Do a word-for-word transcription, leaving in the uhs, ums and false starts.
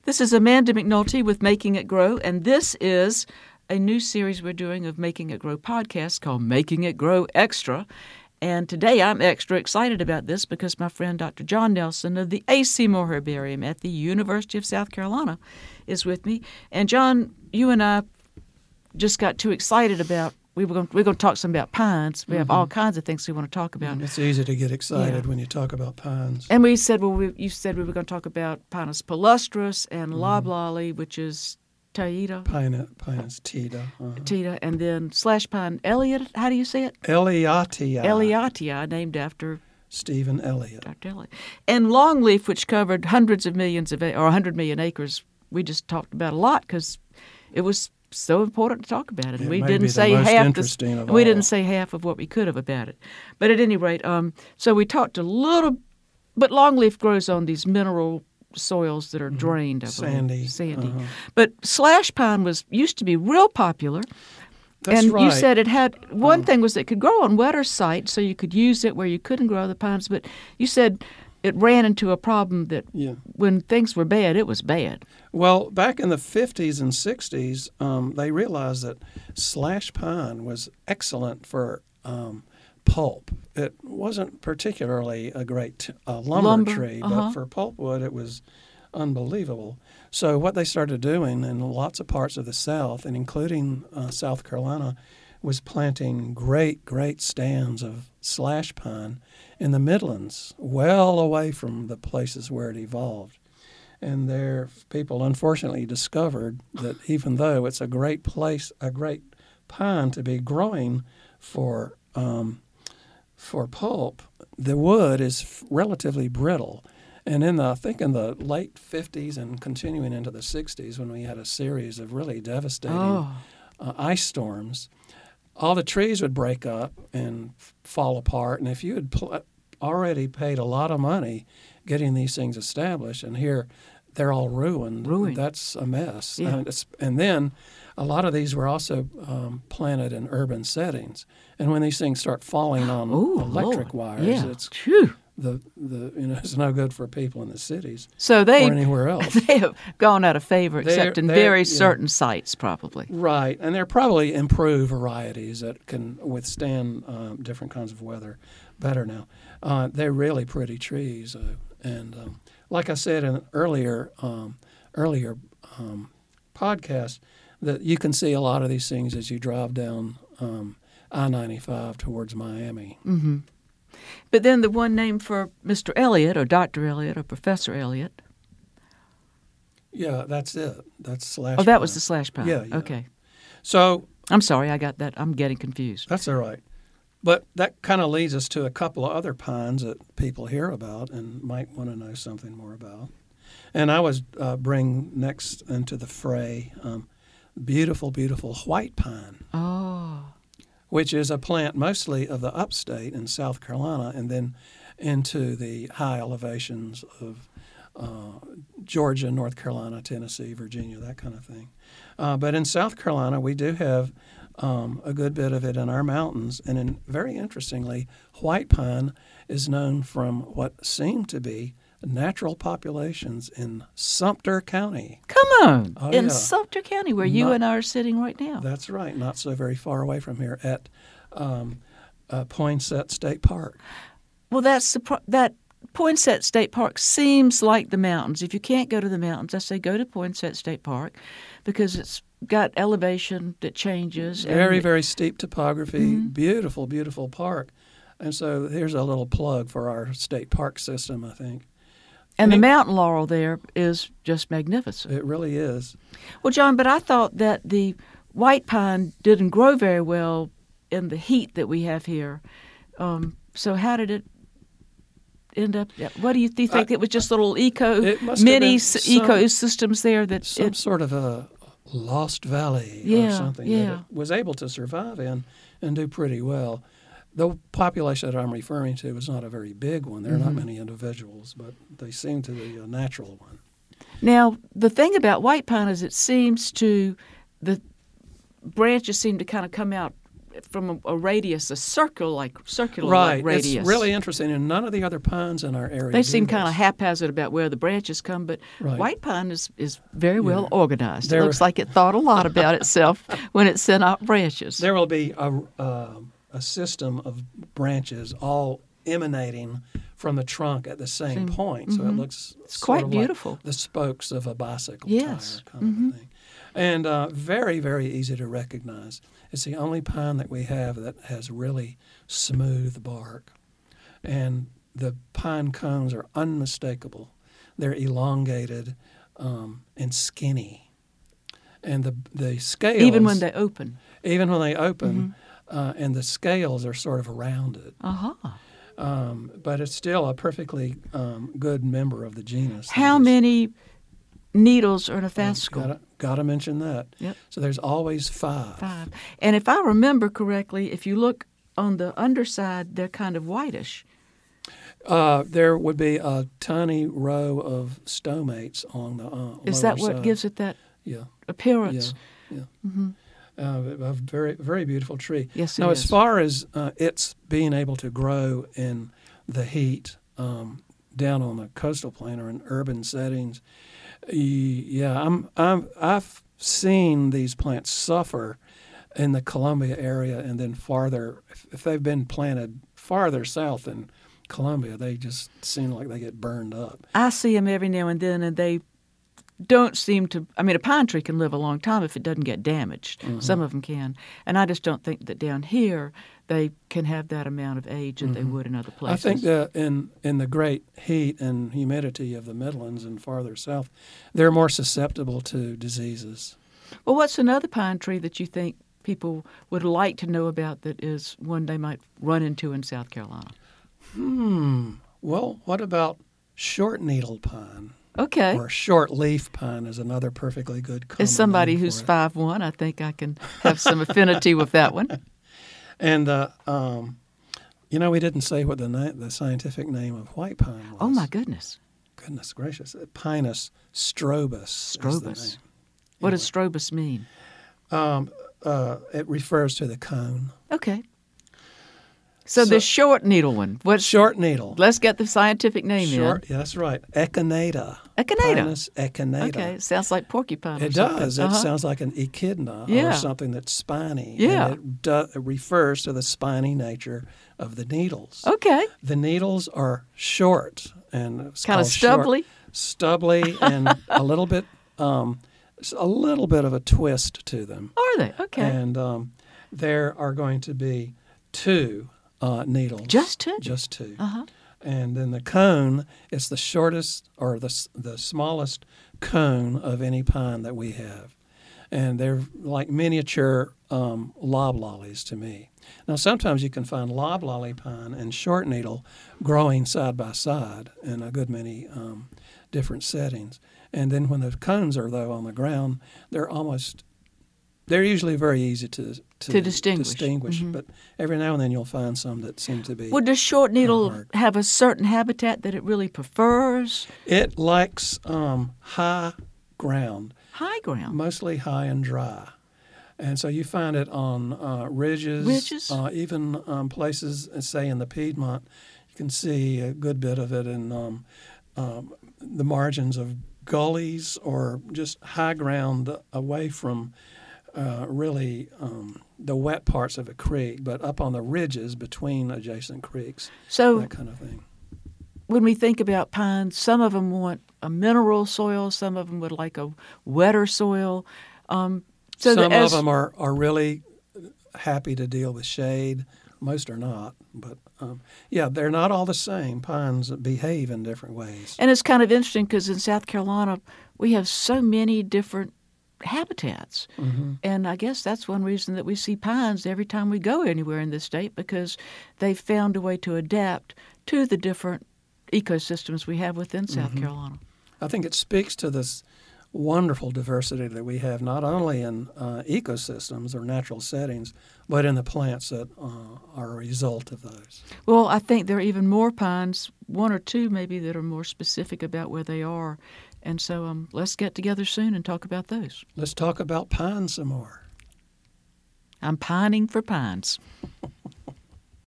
This is Amanda McNulty with Making It Grow, and this is a new series we're doing of Making It Grow podcast called Making It Grow Extra. And today I'm extra excited about this because my friend Doctor John Nelson of the A. Seymour Herbarium at the University of South Carolina is with me. And John, you and I just got too excited about We were going, we're going to talk some about pines. We have mm-hmm. all kinds of things we want to talk about. It's easy to get excited yeah. when you talk about pines. And we said, well, we, you said we were going to talk about Pinus palustris and mm-hmm. loblolly, which is Taita. Pine, Pinus Taita. Uh-huh. Taita, and then slash pine Elliott. How do you say it? Elliotii. Elliotii, named after Stephen Elliott. Doctor Elliott. And longleaf, which covered hundreds of millions of, or one hundred million acres, we just talked about a lot because it was so important to talk about it. it we may didn't be the say most half interesting the, of we all. didn't say half of what we could have about it. But at any rate, um, so we talked a little. But longleaf grows on these mineral soils that are drained, I believe, sandy, sandy. Uh-huh. But slash pine was used to be real popular. That's and right. you said it had one um, thing was it could grow on wetter sites, so you could use it where you couldn't grow other pines. But you said it ran into a problem that yeah. when things were bad, it was bad. Well, back in the fifties and sixties, um, they realized that slash pine was excellent for um, pulp. It wasn't particularly a great uh, lumber, Lumber, tree, uh-huh. but for pulpwood it was unbelievable. So what they started doing in lots of parts of the South, and including uh, South Carolina, was planting great, great stands of slash pine in the Midlands, well away from the places where it evolved. And there, people unfortunately discovered that even though it's a great place, a great pine to be growing for um, for pulp, the wood is relatively brittle. And in the, I think in the late fifties and continuing into the sixties, when we had a series of really devastating Oh. uh, ice storms, all the trees would break up and f- fall apart. And if you had pl- already paid a lot of money getting these things established, and here they're all ruined, Ruined. that's a mess. Yeah. And, it's, and then a lot of these were also um, planted in urban settings. And when these things start falling on Ooh, electric Lord. wires, Yeah. it's Phew. the the you know it's no good for people in the cities So they or anywhere else. they have gone out of favor, They're- except in they're- very yeah. certain sites, probably. Right, and they're probably improved varieties that can withstand um, different kinds of weather better now. Uh, they're really pretty trees, uh, and um, like I said in an earlier um, earlier um, podcast, that you can see a lot of these things as you drive down um, I ninety-five towards Miami. Mm-hmm. But then the one name for Mister Elliott or Doctor Elliott or Professor Elliott. Yeah, that's it. That's slash. Oh, that was pine. the slash pine. Yeah, yeah. Okay. So I'm sorry, I got that. I'm getting confused. that's all right. But that kind of leads us to a couple of other pines that people hear about and might want to know something more about. And I was uh, bring next into the fray um, beautiful, beautiful white pine, Oh. which is a plant mostly of the upstate in South Carolina and then into the high elevations of uh, Georgia, North Carolina, Tennessee, Virginia, that kind of thing. Uh, but in South Carolina, we do have um, a good bit of it in our mountains. And in, very interestingly, white pine is known from what seem to be natural populations in Sumter County. Come on. Oh, in yeah. Sumter County, where you Not- and I are sitting right now. That's right, not so very far away from here at um, uh, Poinsett State Park. Well, that's the pro- that Poinsett State Park seems like the mountains. If you can't go to the mountains, I say go to Poinsett State Park because it's got elevation that changes. Very, and very steep topography, Mm-hmm. beautiful, beautiful park. And so here's a little plug for our state park system, I think. And the Any- mountain laurel there is just magnificent. It really is. Well, John, but I thought that the white pine didn't grow very well in the heat that we have here. Um, so how did it end up? What do you, do you think? I- it was just little eco, It must have mini been s- some- ecosystems there that Some it, sort of a lost valley Yeah, or something yeah. that it was able to survive in and do pretty well. The population that I'm referring to is not a very big one. There are Mm-hmm. not many individuals, but they seem to be a natural one. Now, the thing about white pine is it seems to, the branches seem to kind of come out from a, a radius, a circle like circular Right. radius. It's really interesting, and none of the other pines in our area They do seem this. kind of haphazard about where the branches come, but Right. white pine is, is very well organized. There- It looks like it thought a lot about itself when it sent out branches. There will be a, uh, a system of branches all emanating from the trunk at the same point, so it looks It's sort quite of beautiful. like the spokes of a bicycle Yes. tire kind of thing. And uh, very, very easy to recognize. It's the only pine that we have that has really smooth bark. And the pine cones are unmistakable. They're elongated um, and skinny. And the, the scales... Even when they open. Even when they open, uh, and the scales are sort of rounded. Uh-huh. Um, but it's still a perfectly um, good member of the genus. How There's- many needles are in a fascicle? Gotta, gotta mention that. Yep. So there's always five. Five. And if I remember correctly, if you look on the underside, they're kind of whitish. Uh, there would be a tiny row of stomates on the uh, Is lower that what side. gives it that Yeah, appearance? yeah, yeah. Uh, a very, very beautiful tree. Yes, it now, is. as far as uh, it's being able to grow in the heat um, down on the coastal plain or in urban settings, y- yeah, I'm, I'm, I've seen these plants suffer in the Columbia area, and then farther, if, if they've been planted farther south than Columbia, they just seem like they get burned up. I see them every now and then, and they don't seem to. I mean, a pine tree can live a long time if it doesn't get damaged. Mm-hmm. Some of them can. And I just don't think that down here they can have that amount of age that they would in other I places. think that in, in the great heat and humidity of the Midlands and farther south, they're more susceptible to diseases. Well, what's another pine tree that you think people would like to know about that is one they might run into in South Carolina? Hmm. Well, what about short needle pine? Okay. Or short leaf pine is another perfectly good common As somebody name who's for it. five one, I think I can have some affinity with that one. And, uh, um, you know, we didn't say what the na- the scientific name of white pine was. Oh, my goodness. Goodness gracious. Pinus strobus. is the Strobus. name. What does strobus mean? Um, uh, it refers to the cone. Okay. So, So- the short needle one. What's Short needle. Let's get the scientific name Short, yeah, that's right. Echinata. Echinata. Pinus echinata. in. Okay. It sounds like porcupine. or It something. does. Uh-huh. It sounds like an echidna Yeah. or something that's spiny. Yeah. And it, do, it refers to the spiny nature of the needles. Okay. The needles are short and it's Kind of called short- stubbly. stubbly, and a little bit, um, a little bit of a twist to them. Are they? Okay. And um, there are going to be two uh, needles. Just two? Just two. Uh-huh. And then the cone is the shortest or the s- the smallest cone of any pine that we have. And they're like miniature um, loblollies to me. Now, sometimes you can find loblolly pine and short needle growing side by side in a good many um, different settings. And then when the cones are, though, on the ground, they're almost, they're usually very easy to to, To distinguish. distinguish. Mhm. But every now and then you'll find some that seem to be. Well, does short needle hard. have a certain habitat that it really prefers? It likes um, high ground, High ground. mostly high and dry. And so you find it on uh, ridges, Ridges? Uh, even um, places, uh, say in the Piedmont, you can see a good bit of it in um, um, the margins of gullies or just high ground away from uh, really um, the wet parts of a creek, but up on the ridges between adjacent creeks, So that kind of thing. when we think about pines, some of them want a mineral soil, some of them would like a wetter soil. Um, so Some that as, of them are, are really happy to deal with shade. Most are not. But, um, yeah, they're not all the same. Pines behave in different ways. And it's kind of interesting because in South Carolina, we have so many different habitats. Mm-hmm. And I guess that's one reason that we see pines every time we go anywhere in this state, because they've found a way to adapt to the different ecosystems we have within South Mm-hmm. Carolina. I think it speaks to this wonderful diversity that we have, not only in uh, ecosystems or natural settings, but in the plants that uh, are a result of those. Well, I think there are even more pines, one or two maybe, that are more specific about where they are. And so um, let's get together soon and talk about those. Let's talk about pine some more. I'm pining for pines.